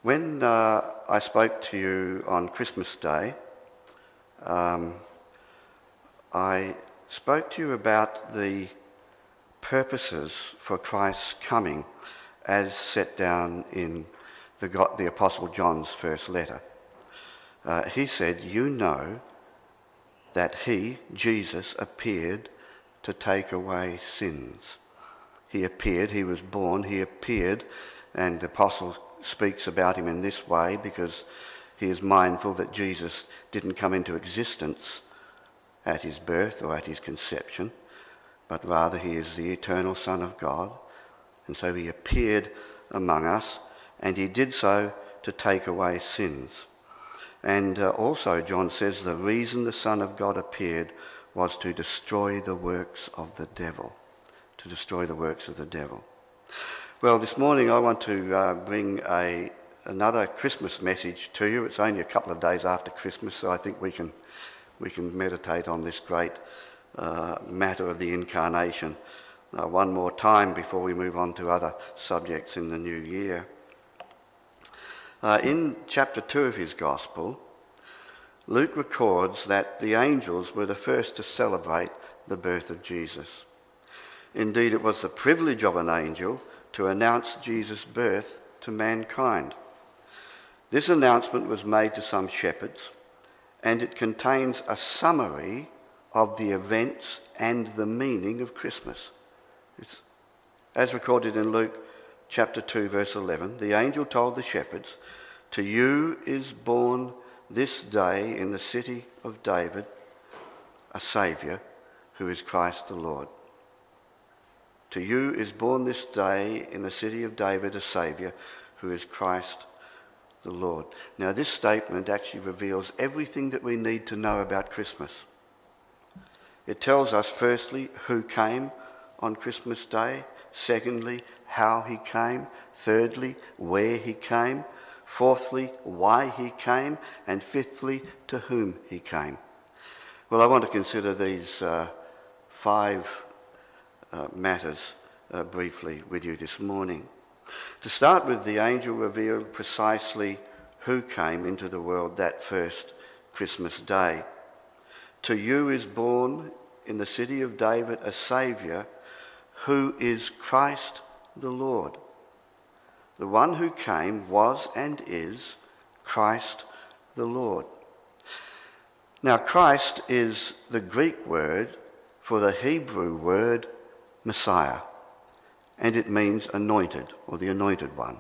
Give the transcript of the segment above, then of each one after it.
When I spoke to you on Christmas Day, I spoke to you about the purposes for Christ's coming as set down in the Apostle John's first letter. He said, "You know that he, Jesus, appeared to take away sins." He appeared, he was born, he appeared, and the apostle speaks about him in this way because he is mindful that Jesus didn't come into existence at his birth or at his conception, but rather he is the eternal Son of God, and so he appeared among us, and he did so to take away sins. And also John says the reason the Son of God appeared was to destroy the works of the devil. To destroy the works of the devil. Well, this morning I want to bring another Christmas message to you. It's only a couple of days after Christmas, so I think we can meditate on this great matter of the incarnation one more time before we move on to other subjects in the new year. In chapter 2 of his Gospel, Luke records that the angels were the first to celebrate the birth of Jesus. Indeed, it was the privilege of an angel to announce Jesus' birth to mankind. This announcement was made to some shepherds, and it contains a summary of the events and the meaning of Christmas. As recorded in Luke chapter 2, verse 11, the angel told the shepherds, "To you is born this day in the city of David a Saviour, who is Christ the Lord." To you is born this day in the city of David a Saviour, who is Christ the Lord. Now this statement actually reveals everything that we need to know about Christmas. It tells us firstly who came on Christmas Day, secondly how he came, thirdly where he came, fourthly why he came, and fifthly to whom he came. Well, I want to consider these five matters briefly with you this morning. To start with, the angel revealed precisely who came into the world that first Christmas Day. To you is born in the city of David a Saviour, who is Christ the Lord. The one who came was and is Christ the Lord. Now, Christ is the Greek word for the Hebrew word Messiah, and it means anointed, or the anointed one.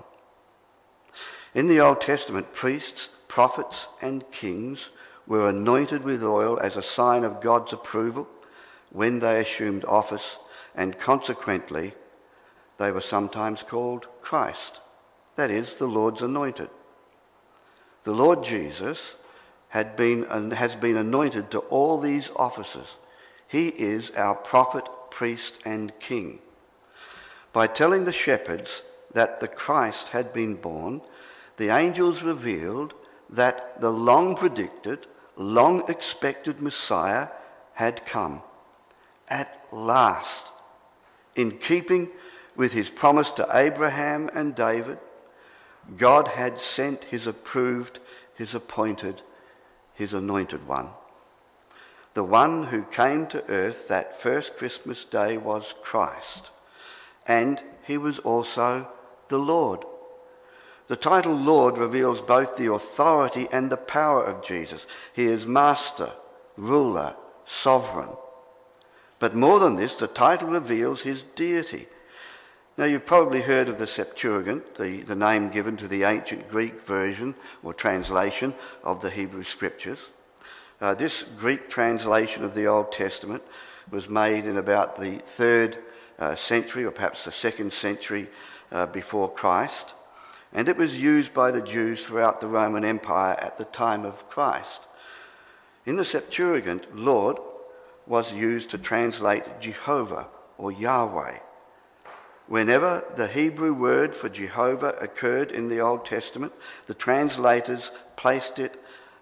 In the Old Testament, priests, prophets, and kings were anointed with oil as a sign of God's approval when they assumed office, and consequently, they were sometimes called Christ, that is, the Lord's anointed. The Lord Jesus has been anointed to all these offices. He is our prophet, priest, and king. By telling the shepherds that the Christ had been born, the angels revealed that the long-predicted, long-expected Messiah had come at last. In keeping with his promise to Abraham and David, God had sent his approved, his appointed, his anointed one. The one who came to earth that first Christmas Day was Christ, and he was also the Lord. The title Lord reveals both the authority and the power of Jesus. He is master, ruler, sovereign. But more than this, the title reveals his deity. Now, you've probably heard of the Septuagint, the name given to the ancient Greek version or translation of the Hebrew Scriptures. This Greek translation of the Old Testament was made in about the 3rd century, or perhaps the 2nd century before Christ, and it was used by the Jews throughout the Roman Empire at the time of Christ. In the Septuagint, Lord was used to translate Jehovah or Yahweh. Whenever the Hebrew word for Jehovah occurred in the Old Testament, the translators replaced it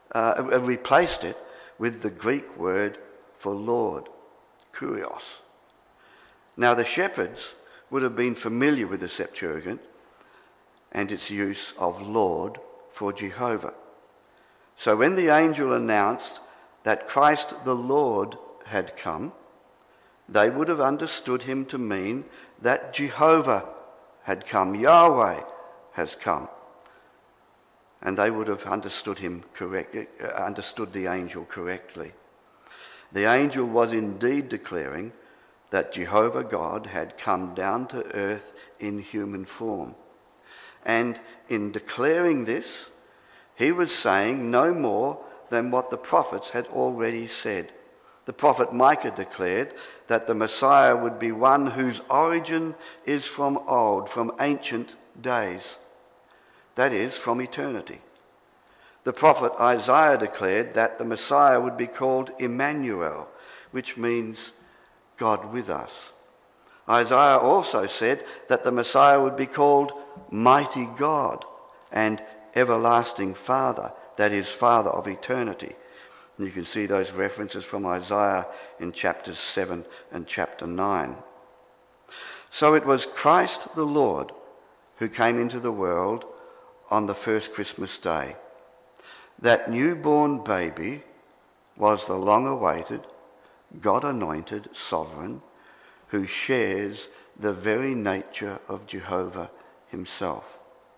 with the Greek word for Lord, Kurios. Now, the shepherds would have been familiar with the Septuagint, and its use of Lord for Jehovah. So when the angel announced that Christ the Lord had come, they would have understood him to mean that Jehovah had come, Yahweh has come. And they would have understood the angel correctly. The angel was indeed declaring that Jehovah God had come down to earth in human form. And in declaring this, he was saying no more than what the prophets had already said. The prophet Micah declared that the Messiah would be one whose origin is from old, from ancient days. That is, from eternity. The prophet Isaiah declared that the Messiah would be called Emmanuel, which means God with us. Isaiah also said that the Messiah would be called Mighty God and Everlasting Father, that is, Father of eternity. And you can see those references from Isaiah in chapters 7 and chapter 9. So it was Christ the Lord who came into the world on the first Christmas day. That newborn baby was the long-awaited, God-anointed sovereign who shares the very nature of Jehovah himself.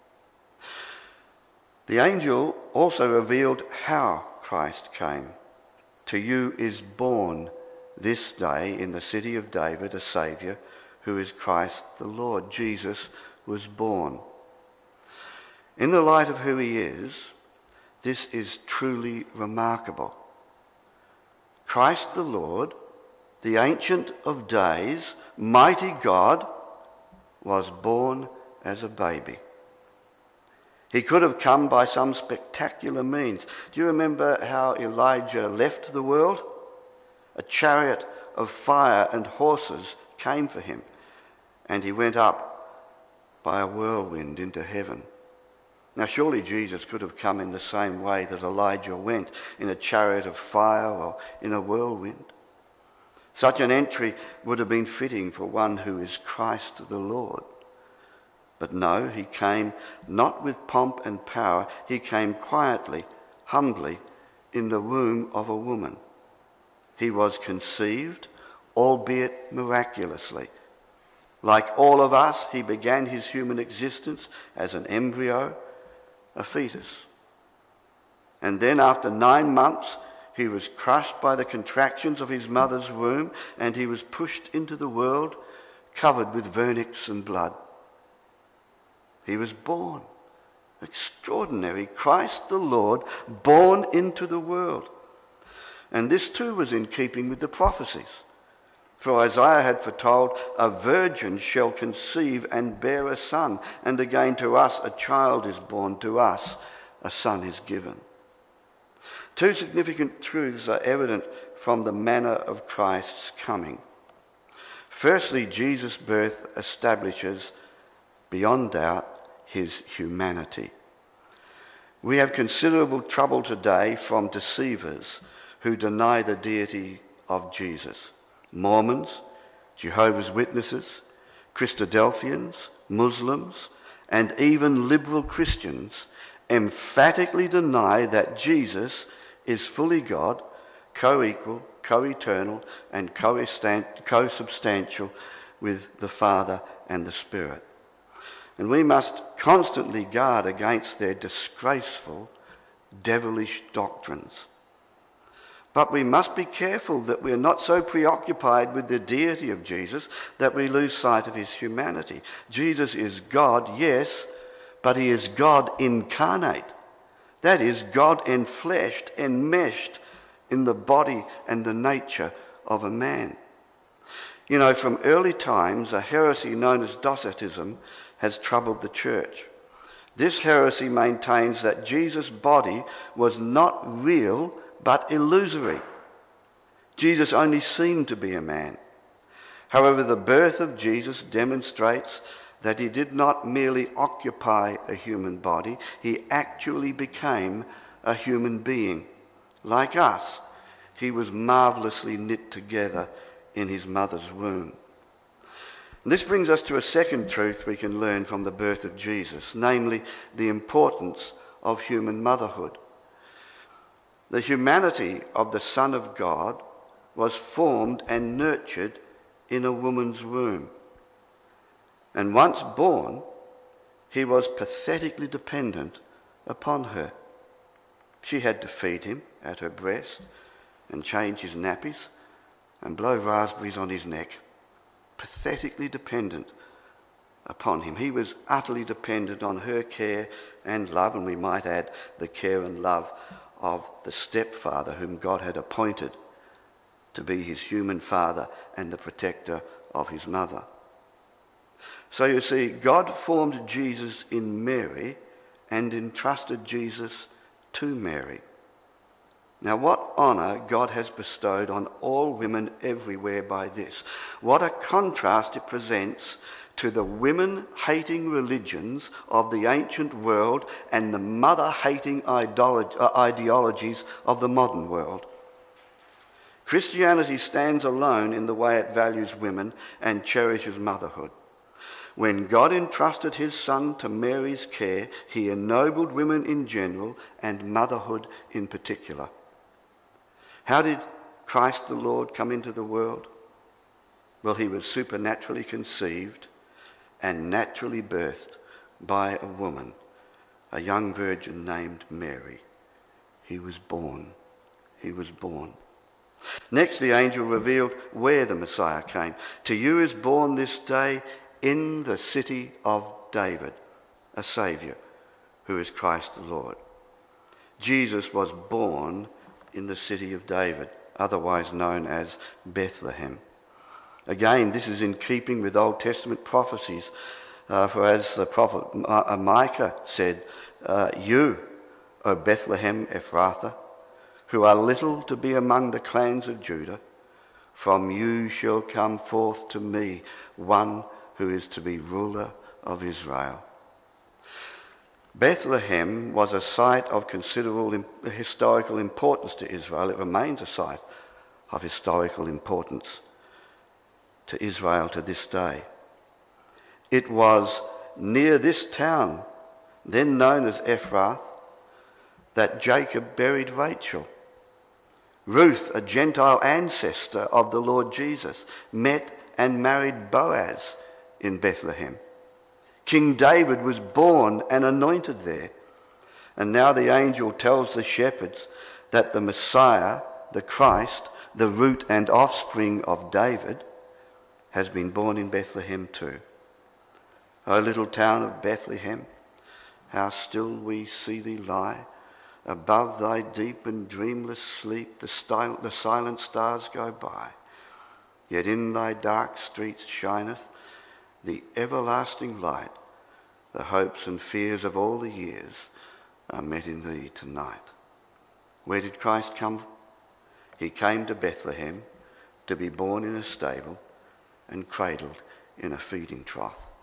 The angel also revealed how Christ came. To you is born this day in the city of David a Saviour, who is Christ the Lord. Jesus was born. In the light of who he is, this is truly remarkable. Christ the Lord, the Ancient of Days, mighty God, was born as a baby. He could have come by some spectacular means. Do you remember how Elijah left the world? A chariot of fire and horses came for him, and he went up by a whirlwind into heaven. Now surely Jesus could have come in the same way that Elijah went, in a chariot of fire or in a whirlwind. Such an entry would have been fitting for one who is Christ the Lord. But no, he came not with pomp and power. He came quietly, humbly, in the womb of a woman. He was conceived, albeit miraculously. Like all of us, he began his human existence as an embryo, a fetus. And then after 9 months, he was crushed by the contractions of his mother's womb, and he was pushed into the world covered with vernix and blood. He was born. Extraordinary. Christ the Lord, born into the world. And this too was in keeping with the prophecies. For Isaiah had foretold, a virgin shall conceive and bear a son, and again to us a child is born, to us a son is given. Two significant truths are evident from the manner of Christ's coming. Firstly, Jesus' birth establishes, beyond doubt, his humanity. We have considerable trouble today from deceivers who deny the deity of Jesus. Mormons, Jehovah's Witnesses, Christadelphians, Muslims, and even liberal Christians emphatically deny that Jesus is fully God, co-equal, co-eternal, and co-substantial with the Father and the Spirit. And we must constantly guard against their disgraceful, devilish doctrines. But we must be careful that we are not so preoccupied with the deity of Jesus that we lose sight of his humanity. Jesus is God, yes, but he is God incarnate. That is, God enfleshed, enmeshed in the body and the nature of a man. You know, from early times, a heresy known as Docetism has troubled the church. This heresy maintains that Jesus' body was not real but illusory. Jesus only seemed to be a man. However, the birth of Jesus demonstrates that he did not merely occupy a human body, he actually became a human being. Like us, he was marvelously knit together in his mother's womb. This brings us to a second truth we can learn from the birth of Jesus, namely the importance of human motherhood. The humanity of the Son of God was formed and nurtured in a woman's womb. And once born, he was pathetically dependent upon her. She had to feed him at her breast and change his nappies and blow raspberries on his neck. Pathetically dependent upon him. He was utterly dependent on her care and love, and we might add the care and love of the stepfather whom God had appointed to be his human father and the protector of his mother. So you see, God formed Jesus in Mary and entrusted Jesus to Mary. Now, what honour God has bestowed on all women everywhere by this. What a contrast it presents to the women-hating religions of the ancient world and the mother-hating ideologies of the modern world. Christianity stands alone in the way it values women and cherishes motherhood. When God entrusted his Son to Mary's care, he ennobled women in general and motherhood in particular. How did Christ the Lord come into the world? Well, he was supernaturally conceived and naturally birthed by a woman, a young virgin named Mary. He was born. He was born. Next, the angel revealed where the Messiah came. To you is born this day in the city of David a Saviour, who is Christ the Lord. Jesus was born in the city of David, otherwise known as Bethlehem. Again, this is in keeping with Old Testament prophecies, for as the prophet Micah said, you, O Bethlehem Ephrathah, who are little to be among the clans of Judah, from you shall come forth to me one who is to be ruler of Israel. Bethlehem was a site of considerable historical importance to Israel. It remains a site of historical importance to Israel to this day. It was near this town, then known as Ephrath, that Jacob buried Rachel. Ruth, a Gentile ancestor of the Lord Jesus, met and married Boaz in Bethlehem. King David was born and anointed there. And now the angel tells the shepherds that the Messiah, the Christ, the root and offspring of David, has been born in Bethlehem too. O little town of Bethlehem, how still we see thee lie. Above thy deep and dreamless sleep the silent stars go by. Yet in thy dark streets shineth the everlasting light. The hopes and fears of all the years are met in thee tonight. Where did Christ come? He came to Bethlehem to be born in a stable and cradled in a feeding trough.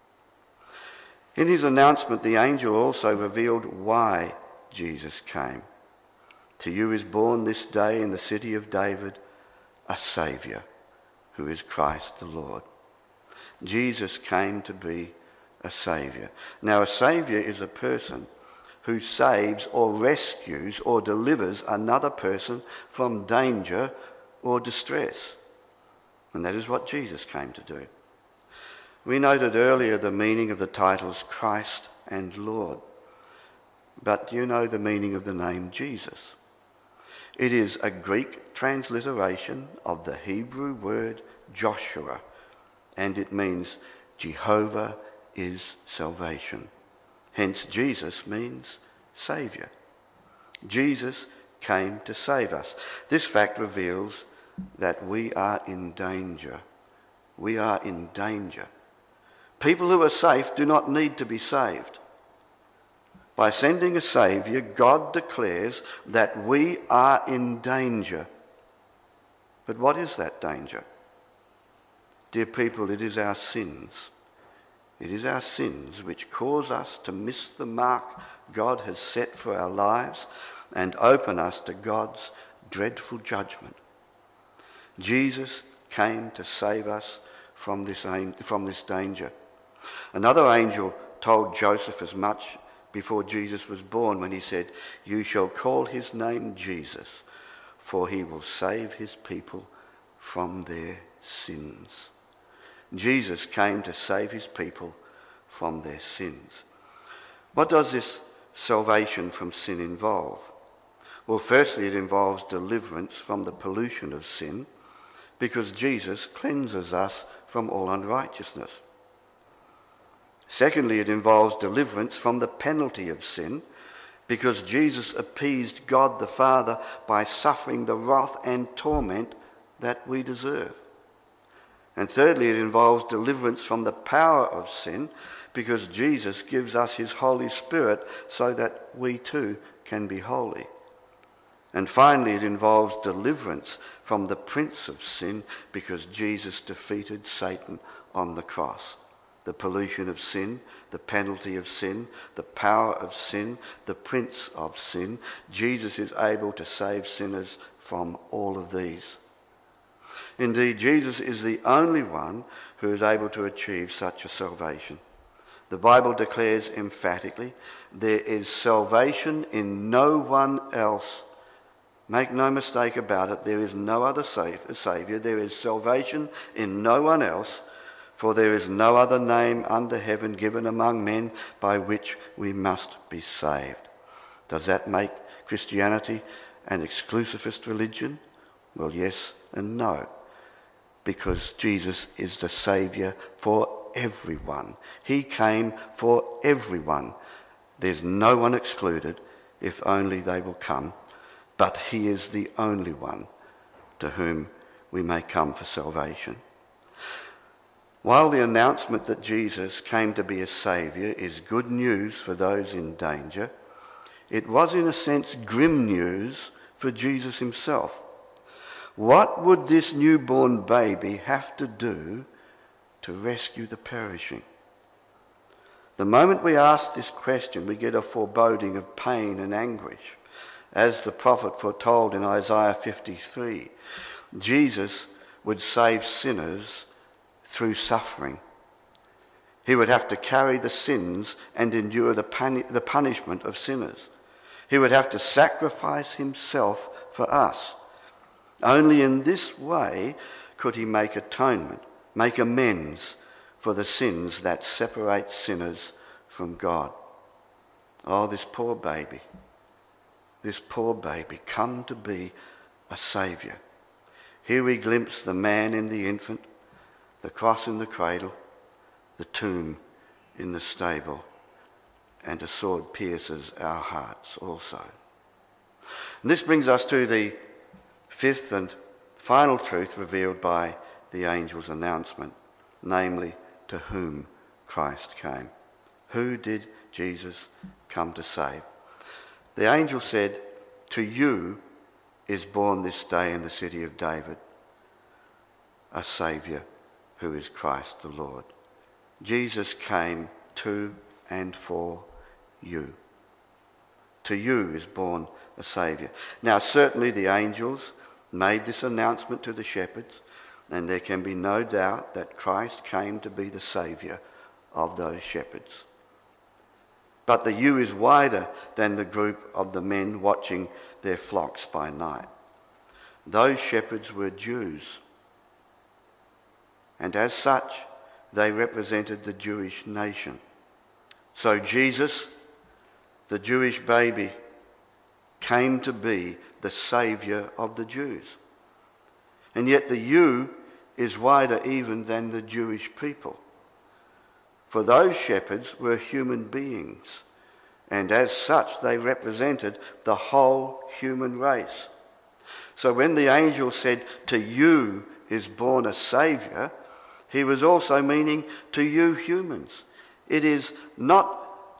In his announcement, the angel also revealed why Jesus came. To you is born this day in the city of David a Saviour, who is Christ the Lord. Jesus came to be a Saviour. Now, a Saviour is a person who saves or rescues or delivers another person from danger or distress. And that is what Jesus came to do. We noted earlier the meaning of the titles Christ and Lord. But do you know the meaning of the name Jesus? It is a Greek transliteration of the Hebrew word Joshua, and it means Jehovah is salvation. Hence, Jesus means Saviour. Jesus came to save us. This fact reveals that we are in danger. We are in danger. People who are safe do not need to be saved. By sending a Saviour, God declares that we are in danger. But what is that danger? Dear people, it is our sins. It is our sins which cause us to miss the mark God has set for our lives and open us to God's dreadful judgment. Jesus came to save us from this danger. Another angel told Joseph as much before Jesus was born when he said, "You shall call his name Jesus, for he will save his people from their sins." Jesus came to save his people from their sins. What does this salvation from sin involve? Well, firstly, it involves deliverance from the pollution of sin, because Jesus cleanses us from all unrighteousness. Secondly, it involves deliverance from the penalty of sin, because Jesus appeased God the Father by suffering the wrath and torment that we deserve. And thirdly, it involves deliverance from the power of sin, because Jesus gives us his Holy Spirit so that we too can be holy. And finally, it involves deliverance from the prince of sin, because Jesus defeated Satan on the cross. The pollution of sin, the penalty of sin, the power of sin, the prince of sin. Jesus is able to save sinners from all of these. Indeed, Jesus is the only one who is able to achieve such a salvation. The Bible declares emphatically, there is salvation in no one else. Make no mistake about it, there is no other Saviour. There is salvation in no one else, for there is no other name under heaven given among men by which we must be saved. Does that make Christianity an exclusivist religion? Well, yes and no, because Jesus is the Saviour for everyone. He came for everyone. There's no one excluded if only they will come, but he is the only one to whom we may come for salvation. While the announcement that Jesus came to be a saviour is good news for those in danger, it was in a sense grim news for Jesus himself. What would this newborn baby have to do to rescue the perishing? The moment we ask this question, we get a foreboding of pain and anguish. As the prophet foretold in Isaiah 53, Jesus would save sinners through suffering. He would have to carry the sins and endure the punishment of sinners. He would have to sacrifice himself for us. Only in this way could he make atonement, make amends for the sins that separate sinners from God. Oh, this poor baby come to be a saviour. Here we glimpse the man in the infant, the cross in the cradle, the tomb in the stable, and a sword pierces our hearts also. And this brings us to the fifth and final truth revealed by the angel's announcement, namely, to whom Christ came. Who did Jesus come to save? The angel said, "To you is born this day in the city of David a Saviour, who is Christ the Lord." Jesus came to and for you. To you is born a Saviour. Now, certainly the angels made this announcement to the shepherds, and there can be no doubt that Christ came to be the Saviour of those shepherds. But the you is wider than the group of the men watching their flocks by night. Those shepherds were Jews, and as such, they represented the Jewish nation. So Jesus, the Jewish baby, came to be the Saviour of the Jews. And yet the you is wider even than the Jewish people. For those shepherds were human beings, and as such they represented the whole human race. So when the angel said, "To you is born a Saviour," he was also meaning to you humans. It is not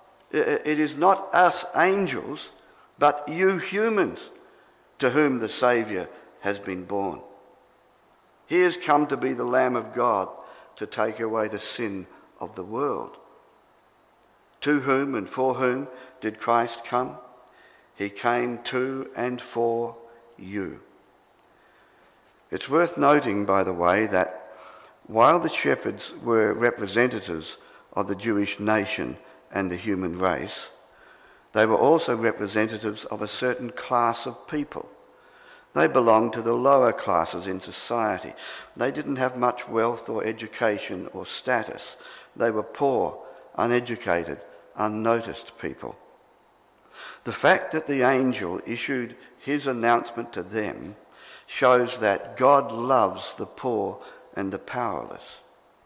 us angels, but you humans to whom the Saviour has been born. He has come to be the Lamb of God to take away the sin of the world. To whom and for whom did Christ come? He came to and for you. It's worth noting, by the way, that While the shepherds were representatives of the Jewish nation and the human race, they were also representatives of a certain class of people. They belonged to the lower classes in society. They didn't have much wealth or education or status. They were poor, uneducated, unnoticed people. The fact that the angel issued his announcement to them shows that God loves the poor and the powerless.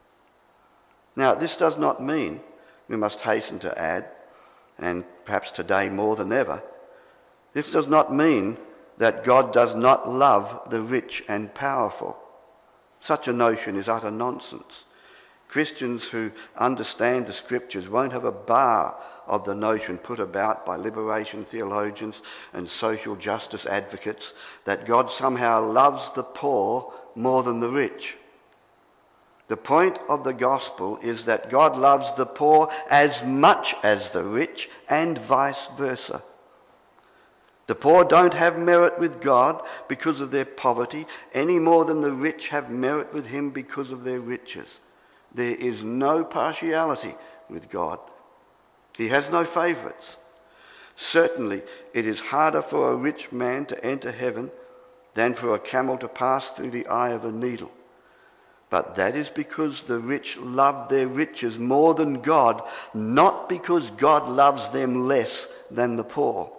Now, this does not mean, we must hasten to add, and perhaps today more than ever, this does not mean that God does not love the rich and powerful. Such a notion is utter nonsense. Christians who understand the scriptures won't have a bar of the notion put about by liberation theologians and social justice advocates that God somehow loves the poor more than the rich. The point of the gospel is that God loves the poor as much as the rich and vice versa. The poor don't have merit with God because of their poverty any more than the rich have merit with him because of their riches. There is no partiality with God. He has no favourites. Certainly, it is harder for a rich man to enter heaven than for a camel to pass through the eye of a needle. But that is because the rich love their riches more than God, not because God loves them less than the poor.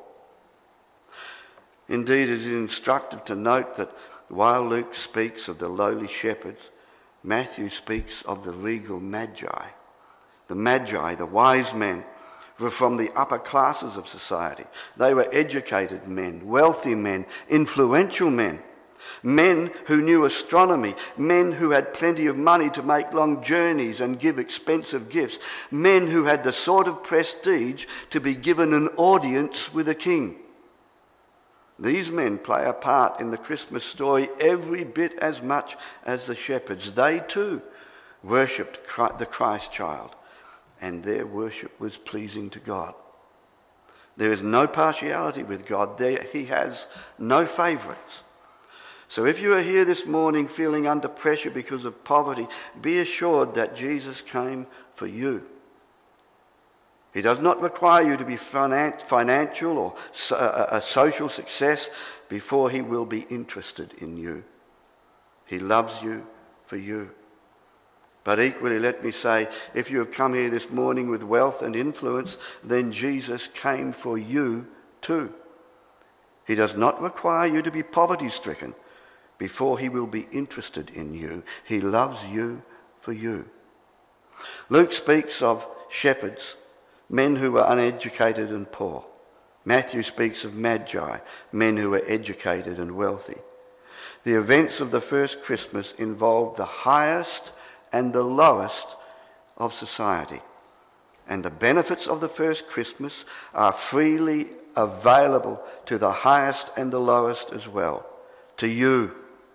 Indeed, it is instructive to note that while Luke speaks of the lowly shepherds, Matthew speaks of the regal magi. The magi, the wise men, were from the upper classes of society. They were educated men, wealthy men, influential men, men who knew astronomy, men who had plenty of money to make long journeys and give expensive gifts, men who had the sort of prestige to be given an audience with a king. These men play a part in the Christmas story every bit as much as the shepherds. They too worshipped the Christ child, and their worship was pleasing to God. There is no partiality with God. He has no favourites. So if you are here this morning feeling under pressure because of poverty, be assured that Jesus came for you. He does not require you to be financial or a social success before he will be interested in you. He loves you for you. But equally, let me say, if you have come here this morning with wealth and influence, then Jesus came for you too. He does not require you to be poverty-stricken before he will be interested in you. He loves you for you. Luke speaks of shepherds, men who were uneducated and poor. Matthew speaks of magi, men who were educated and wealthy. The events of the first Christmas involved the highest and the lowest of society. And the benefits of the first Christmas are freely available to the highest and the lowest as well. To you,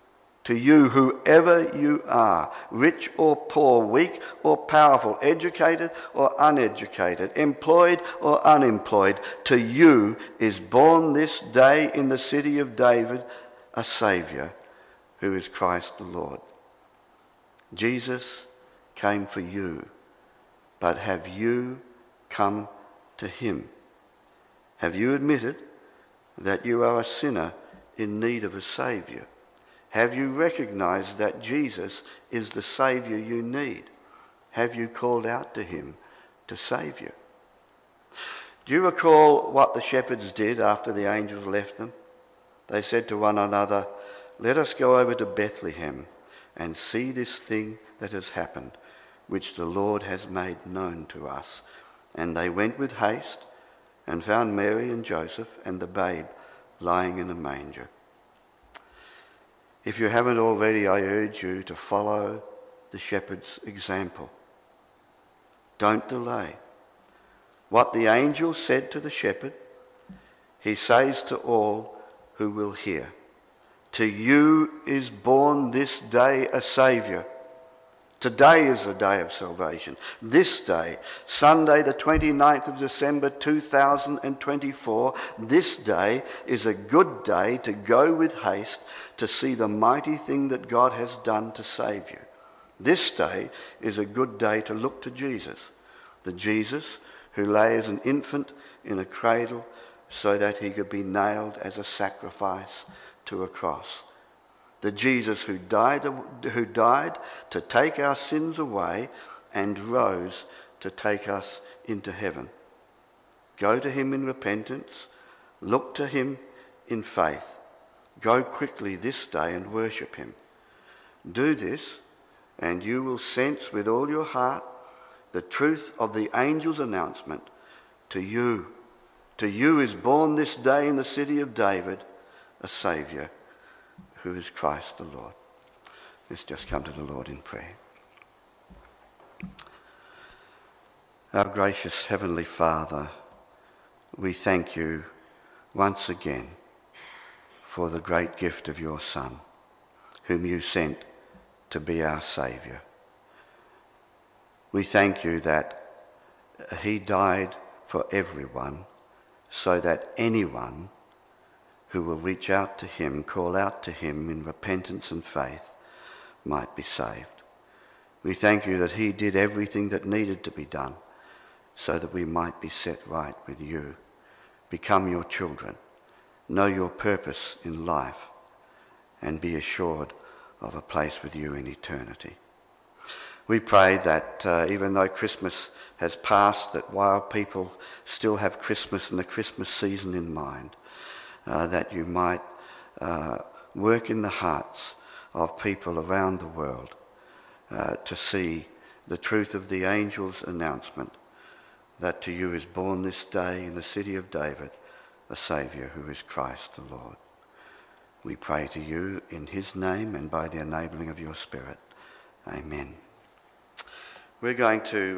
whoever you are, rich or poor, weak or powerful, educated or uneducated, employed or unemployed, to you is born this day in the city of David a Saviour, who is Christ the Lord. Jesus came for you, but have you come to him? Have you admitted that you are a sinner in need of a Saviour? Have you recognised that Jesus is the Saviour you need? Have you called out to him to save you? Do you recall what the shepherds did after the angels left them? They said to one another, "Let us go over to Bethlehem and see this thing that has happened, which the Lord has made known to us." And they went with haste and found Mary and Joseph and the babe lying in a manger. If you haven't already, I urge you to follow the shepherd's example. Don't delay. What the angel said to the shepherd, he says to all who will hear. To you is born this day a Saviour. Today is the day of salvation. This day, Sunday the 29th of December 2024, this day is a good day to go with haste to see the mighty thing that God has done to save you. This day is a good day to look to Jesus, the Jesus who lay as an infant in a cradle so that he could be nailed as a sacrifice to a cross. The Jesus who died to take our sins away and rose to take us into heaven. Go to him in repentance. Look to him in faith. Go quickly this day and worship him. Do this, and you will sense with all your heart the truth of the angel's announcement. To you is born this day in the city of David a Saviour, who is Christ the Lord. Let's just come to the Lord in prayer. Our gracious Heavenly Father, we thank you once again for the great gift of your Son, whom you sent to be our Saviour. We thank you that he died for everyone so that anyone who will reach out to him, call out to him in repentance and faith, might be saved. We thank you that he did everything that needed to be done so that we might be set right with you, become your children, know your purpose in life, and be assured of a place with you in eternity. We pray that even though Christmas has passed, that while people still have Christmas and the Christmas season in mind, that you might work in the hearts of people around the world to see the truth of the angel's announcement that to you is born this day in the city of David a Saviour, who is Christ the Lord. We pray to you in his name and by the enabling of your Spirit. Amen. We're going to